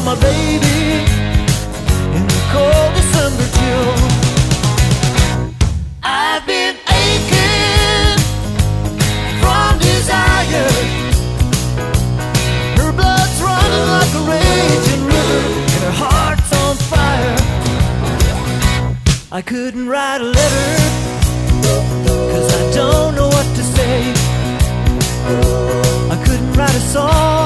my baby in the cold December chill. I've been aching from desire. Her blood's running like a raging river, and her heart's on fire. I couldn't write a letter, 'cause I don't know what to say. I couldn't write a song